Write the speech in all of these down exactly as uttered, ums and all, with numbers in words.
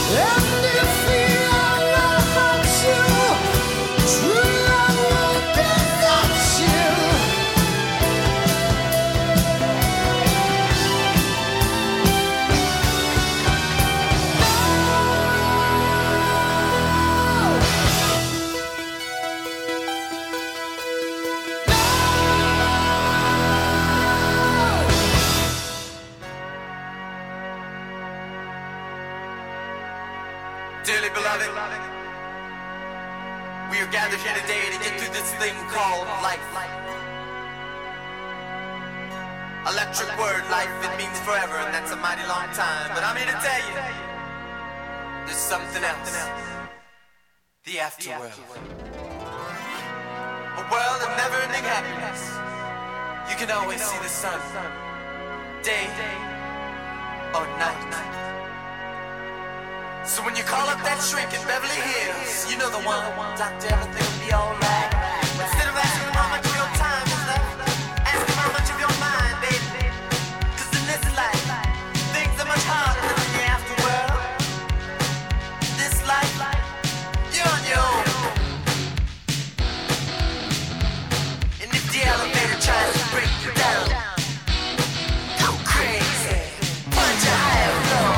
Dearly beloved, we are gathered here today to get through this thing called life. Electric word, life, it means forever, and that's a mighty long time. But I'm here to tell you, there's something else. The afterworld. A world of never-ending happiness. You can always see the sun, day or night. So when you call up that shrink in Beverly Hills, you know the one, doctor, everything will be alright. Instead of asking how much of your time is left, ask him how much of your mind, baby. Cause in this life, things are much harder than in the afterworld. This life, you're on your own. And if the elevator tries to break you down, go crazy, punch a higher floor.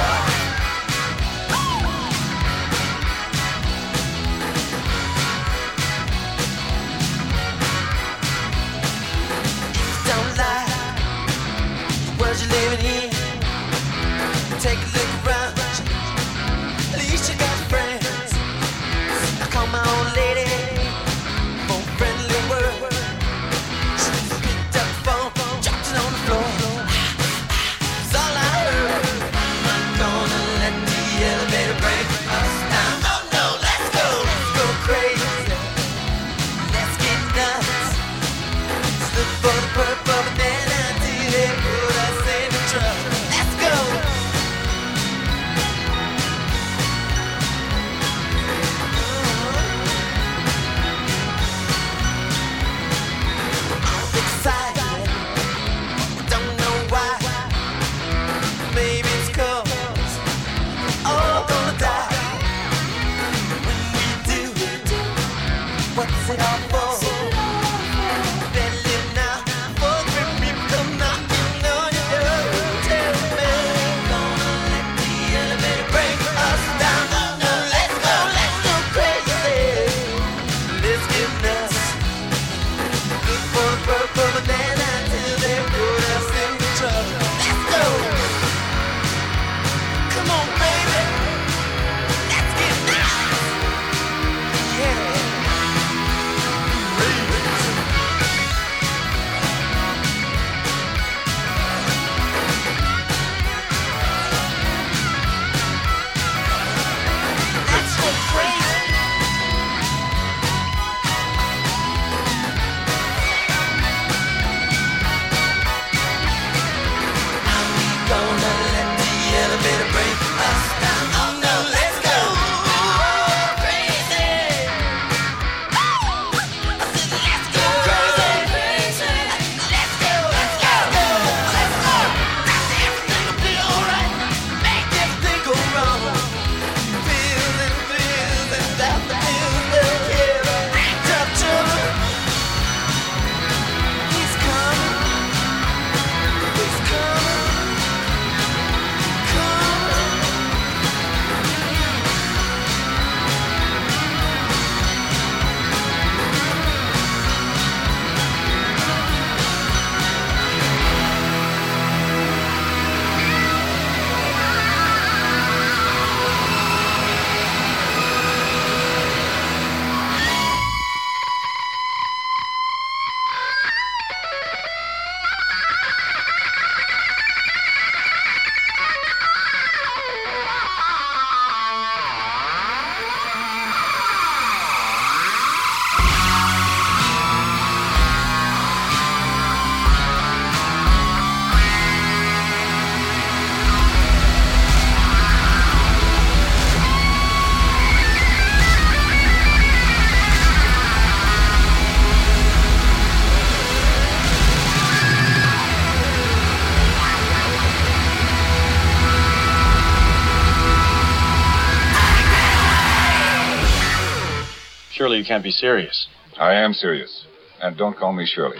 Surely you can't be serious. I am serious. And don't call me Shirley.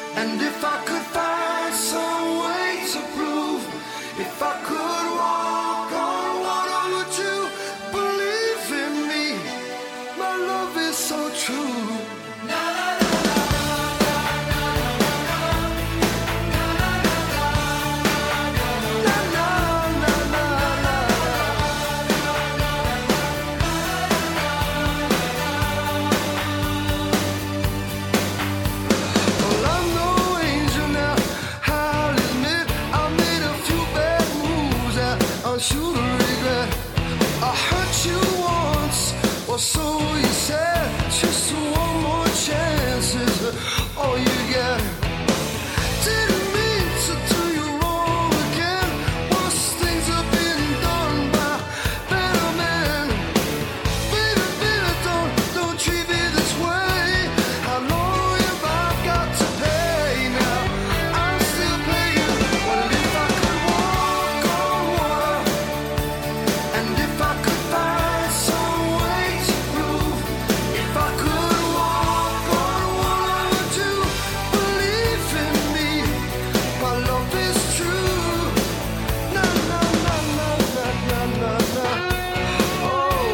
And if I could find some way to prove, if I could walk on water, would you believe in me? My love is so true. So you said, just one more chance is all you get. Didn't mean to do you wrong again. Worse things have been done by better men. Baby, baby, don't, don't treat me this way. How long have I got to pay now? I'm still paying. Well, if I could walk on water, and if I could find some way to prove, if I could walk on water, would you believe in me? My love is true. Na na na na na na na na. Oh.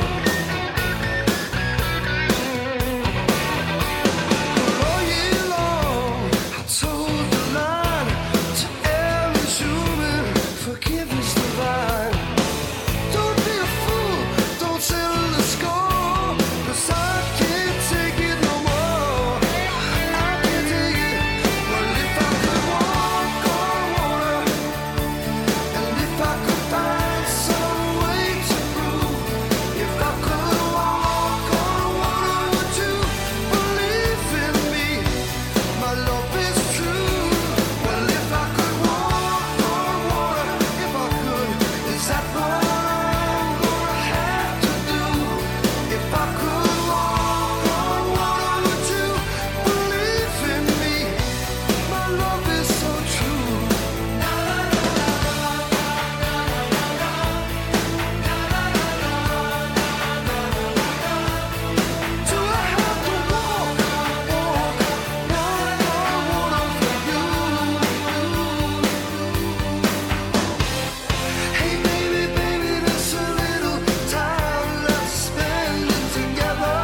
All year long, I told the line to every human, forgiveness divine. Don't be a fool, don't settle the score, 'cause I can't take it no more. I can't take it. Well, if I could walk on water, and if I could find some way to prove, if I could walk on water, would you believe in me? My love is true. Well, if I could walk on water, if I could, is that what I'm gonna have to do? If I could walk on water, would you believe in me? My love is so true. Do I have to walk, walk, walk on water for you? Hey baby, baby, there's a little time left spending together.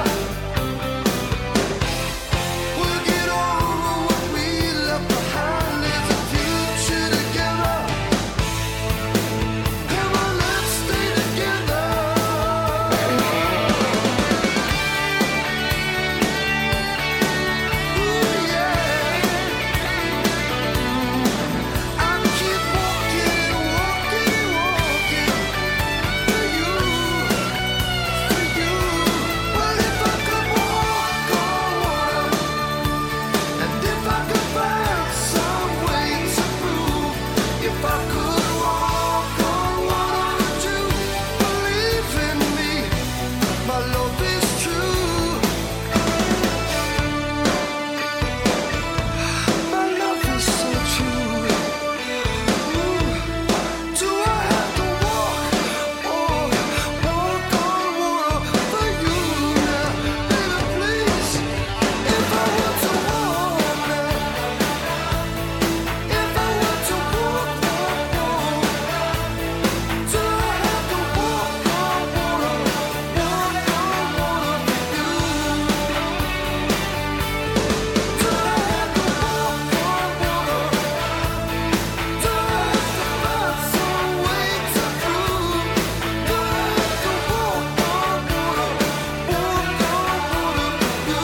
We'll get over what we left behind. There's a future together. Come on, let's stay together. Ooh, yeah. I keep walking, walking, walking for you, for you. Well, if I could walk on water, and if I could find some way to prove, if I could walk on water, would you believe in me? My love is true. My love is so true. Do I have to walk, walk, walk on water for you now? Baby, please. If I were to walk now, if I were to walk, walk, walk, do I have to walk on water, walk on water for you? Do I have to walk on water? Do I have to find some way to prove? Do I have to walk on water, walk on water for you?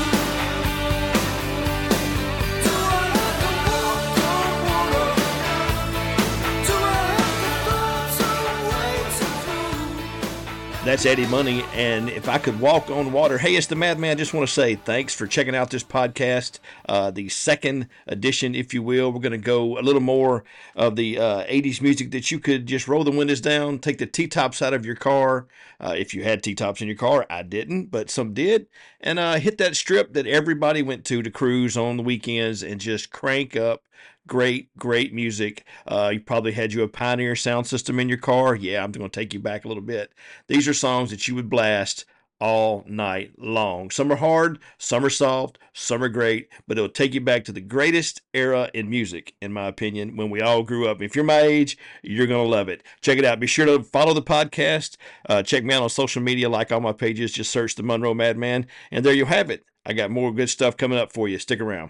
Do I have to walk on water? Do I have to find some way to prove? That's Eddie Money, and If I Could Walk on Water. Hey, it's the Madman. I just want to say thanks for checking out this podcast, uh, the second edition, if you will. We're going to go a little more of the uh, eighties music that you could just roll the windows down, take the T-tops out of your car, uh, if you had T-tops in your car. I didn't, but some did, and uh, hit that strip that everybody went to to cruise on the weekends and just crank up great, great music. Uh, you probably had you a Pioneer sound system in your car. Yeah, I'm going to take you back a little bit. These are songs that you would blast all night long. Some are hard, some are soft, some are great, but it'll take you back to the greatest era in music, in my opinion, when we all grew up. If you're my age, you're going to love it. Check it out. Be sure to follow the podcast. Uh, check me out on social media, like all my pages. Just search the Monroe Madman, and there you'll have it. I got more good stuff coming up for you. Stick around.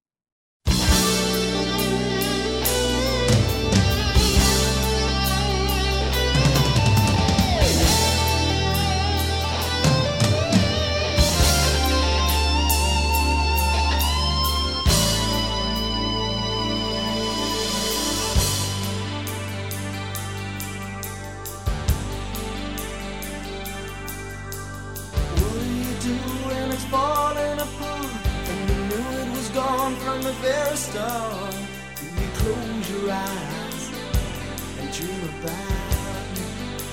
Falling apart, and you knew it was gone from the very start. You close your eyes and dream about me.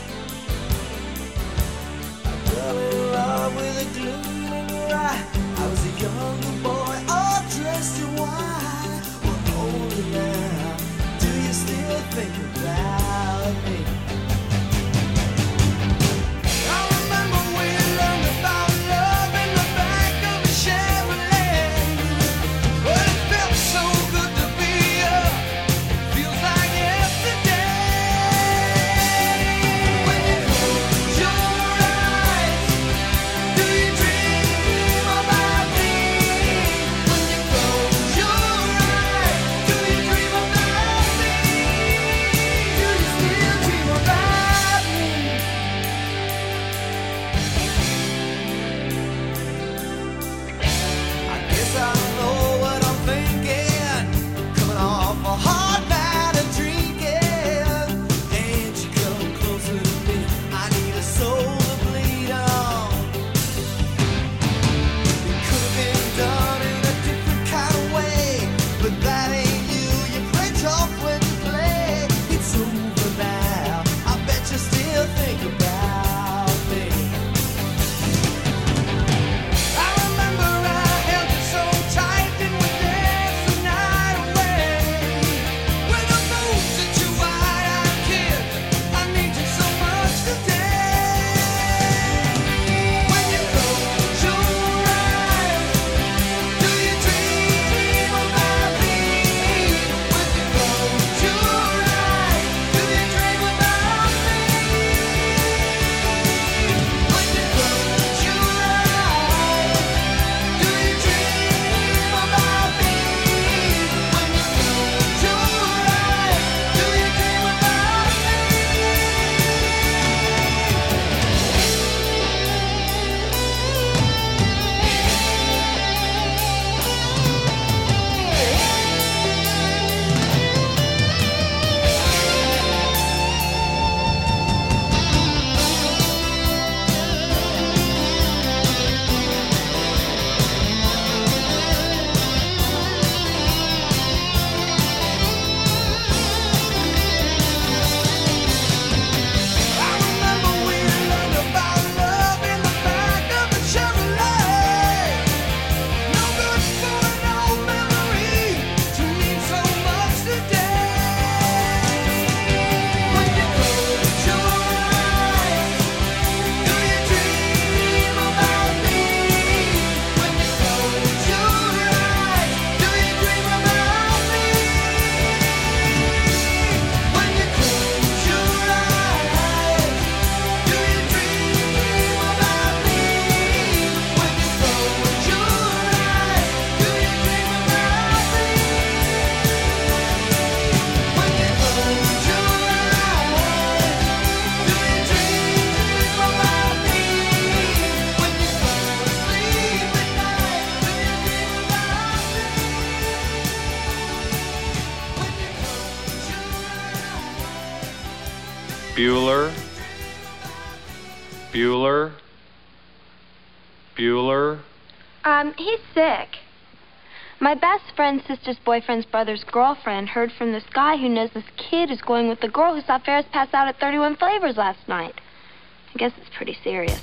I fell in love with a gleam in your eye. I was a younger boy, all dressed in white. We're older now. Do you still think about me? Bueller, Bueller, Bueller. Um, he's sick. My best friend's sister's boyfriend's brother's girlfriend heard from this guy who knows this kid is going with the girl who saw Ferris pass out at thirty-one Flavors last night. I guess it's pretty serious.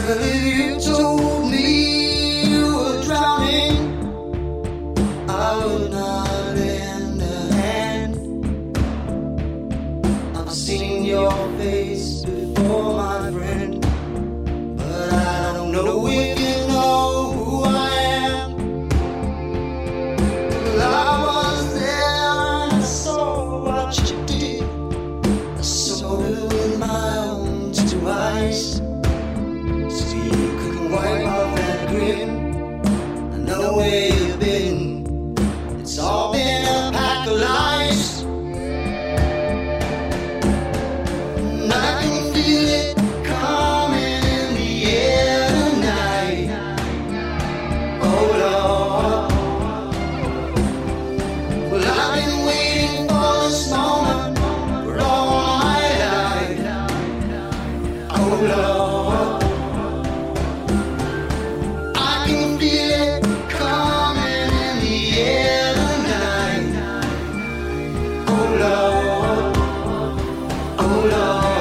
Well, if you told me you were drowning, I would not lend a hand. I've seen your face before, my friend, but I don't know if you know who I am. Well, I was there and I saw what you did. I saw it with my own two eyes. So you could wipe off that grin. I know where you've been. It's all been a pack of lies. And I can feel it coming in the air tonight. Oh Lord. Well, I've been waiting for this moment for all my life. Oh Lord. I can feel it coming in the air tonight. Oh Lord. Oh Lord.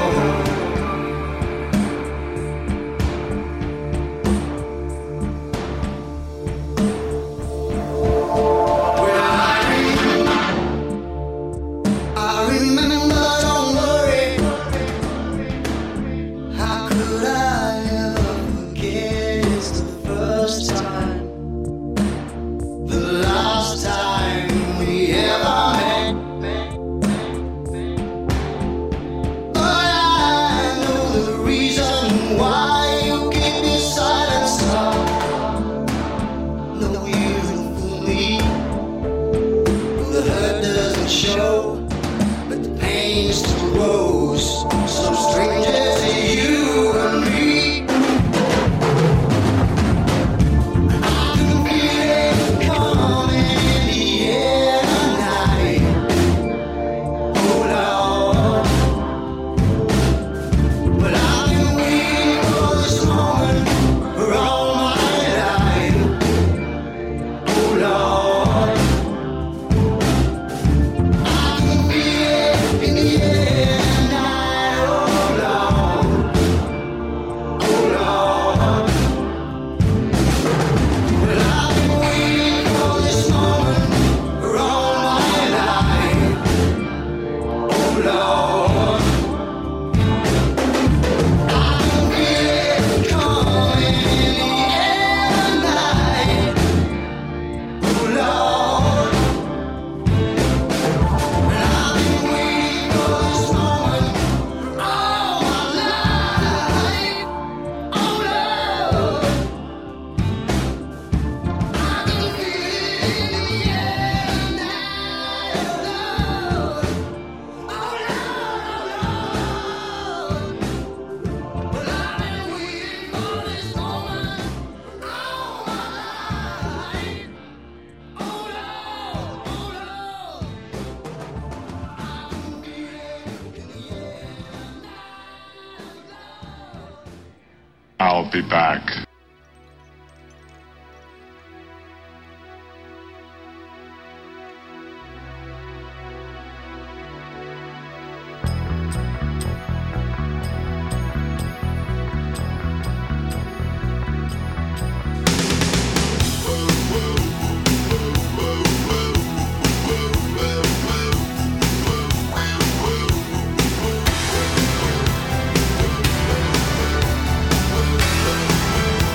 Well, I remember, I remember, don't worry. How could I ever forget? It's the first time, the last time we ever met. But I know the reason why you keep your silence up. No, you don't fool me. The hurt doesn't show, but the pain still grows. So strangers to you and me. I can feel it coming in the air tonight. Oh Lord. But I've been waiting for this moment for all my life. Oh Lord. I can feel it in the air tonight. Oh Lord. Oh Lord. Well, I've been waiting for this moment for all my life. Oh Lord. I can feel it coming in the air tonight. Oh Lord. And I've been waiting for this moment for all my life. Oh Lord. I can feel it in the air tonight. Oh Lord. Oh Lord. Well, I've been waiting for this moment for all my life. Oh Lord. Oh Lord. I can feel it in the air tonight. I'll be back. Well,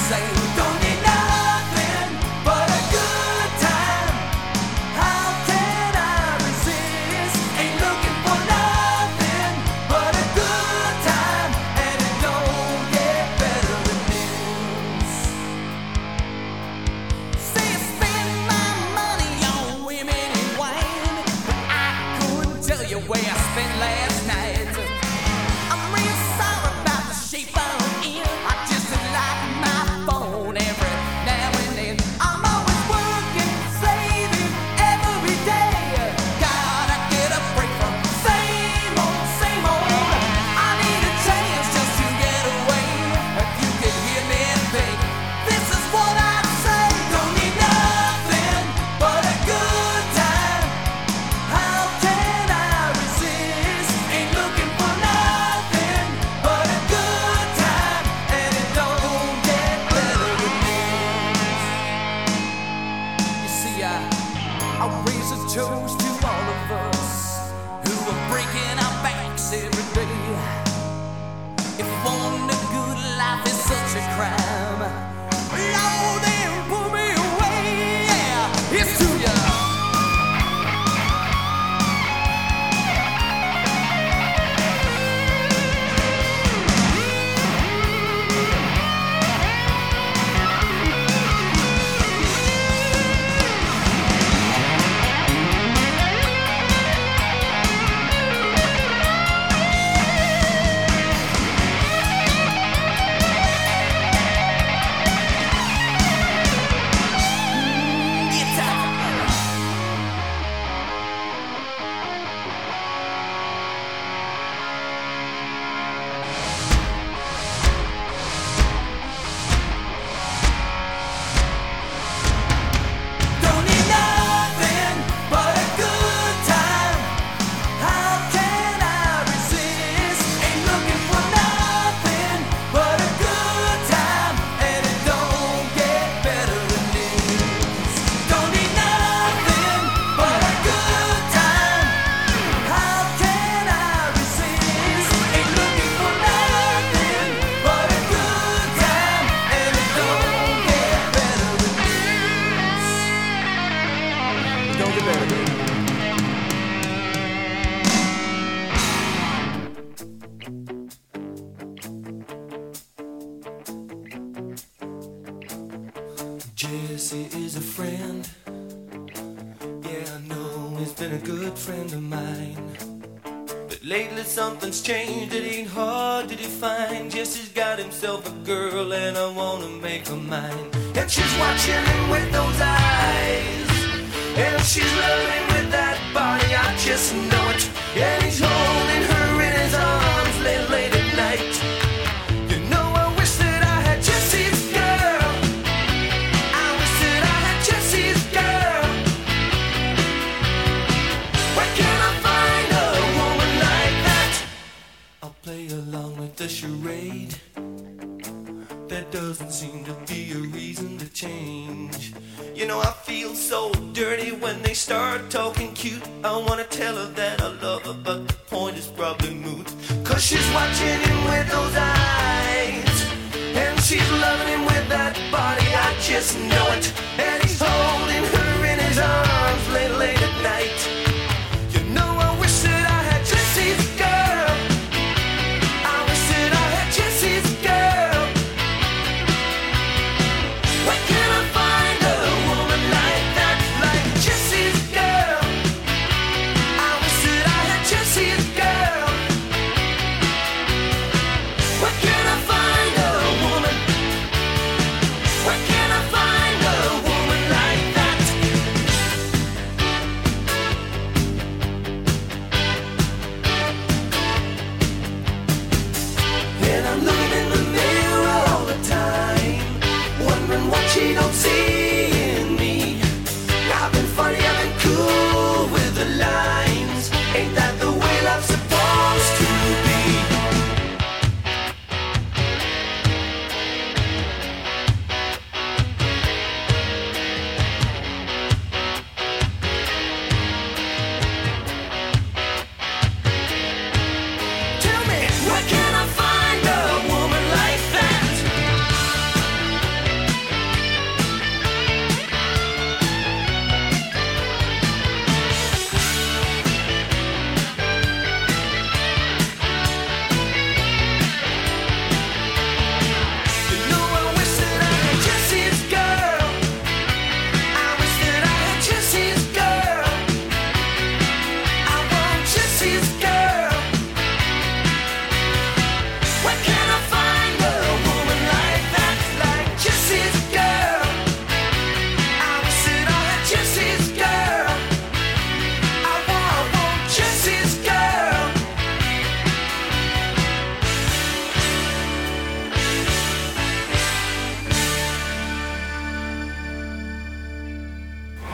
say, don't need nothing but a good time. How can I resist? Ain't looking for nothing but a good time, and it don't get better than this. Say I spend my money on women and wine, but I couldn't tell you where I spent last night. I'm real sorry about the shape I'm in. I just like my phone every now and then. I'm always working, saving every day. Gotta get a break from same old, same old. I need a chance just to get away. If you could hear me think, this is what I'd say. Don't need nothing but a good time. How can I resist? Ain't looking for nothing but a good time, and it don't get better than this. You see, I, I raise a toast to all of us who are breaking our backs every day. If wanting a good life is such a crime, Lord, then pull me away. Yeah, it's to ya. Don't need nothing but a good time. How can I resist? Ain't looking for nothing but a good time, and it don't get better than this. Don't need nothing but a good time. How can I resist? Ain't looking for nothing but a good time, and it don't get better than this. Don't get better, baby. Jesse is a friend. Yeah, I know he's been a good friend of mine. But lately something's changed, it ain't hard to define. Jesse's got himself a girl and I wanna make her mine. And she's watching him with those eyes, and she's loving with that body, I just know it. And he's holding her in his arms late, late at night. You know I wish that I had Jesse's girl. I wish that I had Jesse's girl. Where can I find a woman like that? I'll play along with the charade. There doesn't seem to be a reason to change. You know I feel so dirty when they start talking cute. I wanna tell her that I love her, but the point is probably moot. Cause she's watching him with those eyes, and she's loving him with that body, I just know it. And he's holding her in his arms late, late at night. You know I wish that I had Jesse's girl. I wish that I had Jesse's girl. Where can I find a woman like that, like Jesse's girl? I wish that I had Jesse's girl. Where can I find a woman? Where can I find a woman like that? And I'm looking in the mirror all the time, wondering what she don't see in me. I've been funny, I've been cool with the lines. Ain't that the way love's supposed to be? Tell me, where can I find a woman like that?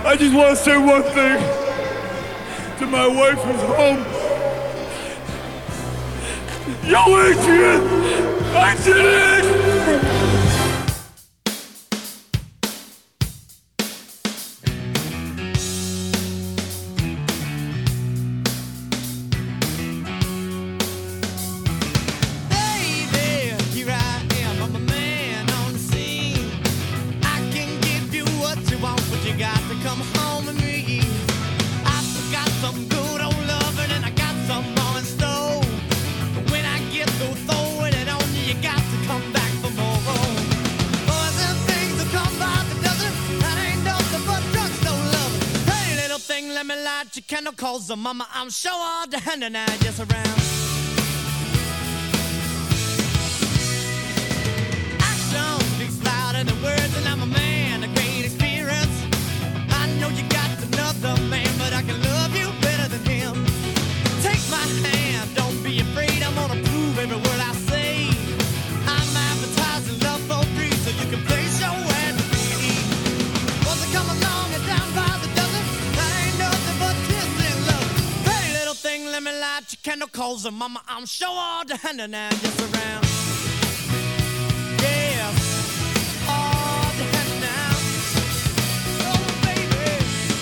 I just want to say one thing to my wife who's home. Yo, Adrian, I did it! Calls her mama, I'm sure all the hand and I just around. Action speaks louder than words, and I'm a man of great experience. I know you got another man, but I can love you better than him. Take my hand, don't be afraid, I'm gonna prove every word I say. I'm advertising love for free, so you can place your hand to me. Once I come along and down by the dozen, that ain't nothing but tears. Let me light your candle, calls her mama, I'm sure all the hand and I just around. Yeah, all the hand now. Oh, baby.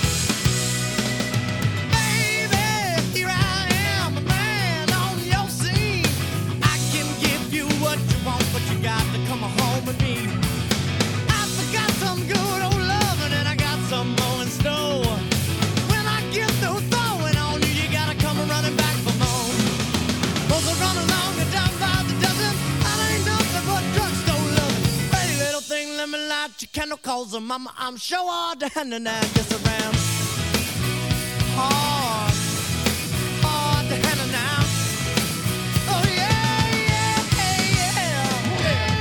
Baby, here I am, a man on your scene. I can give you what you want, but you got to come home with me. I forgot some good old loving, and I got some more in store. When I get through throwing on you, you gotta come running back for more. Cause I run along and down by the dozen, I ain't nothing but drugstore loving. Hey, little thing, let me light your candle, calls her mama, I'm sure all the hand and I just around. Hard, hard to handle now. Oh yeah, yeah, yeah, yeah.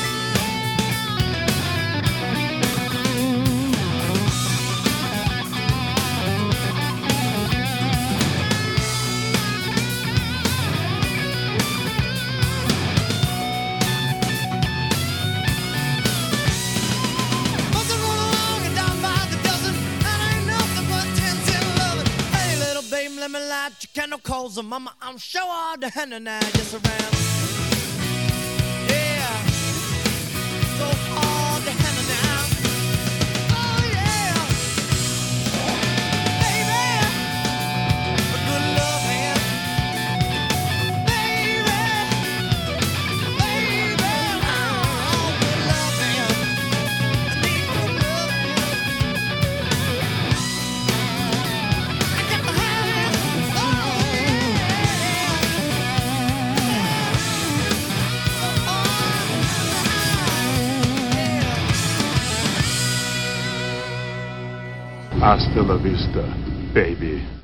Let me light your candle, calls her mama, I'm sure all the hand and I just around. Yeah, so hard to handle now. Oh yeah, baby, a good love hand. Baby, baby, oh, good love hand. I need good love hand. I got to have it. Hasta la vista, baby.